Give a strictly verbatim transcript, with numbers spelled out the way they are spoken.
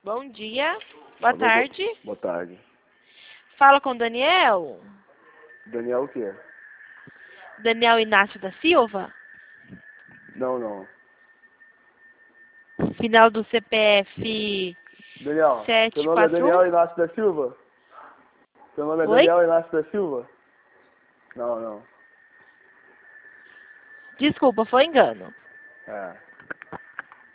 Bom dia. Boa Alô, tarde. Boa, boa tarde. Fala com o Daniel. Daniel o quê? Daniel Inácio da Silva. Não, não. Final do C P F Daniel, sete seu nome é quatro Daniel um. Inácio da Silva? Seu nome é Oi? Daniel Inácio da Silva? Não, não. Desculpa, foi engano. É.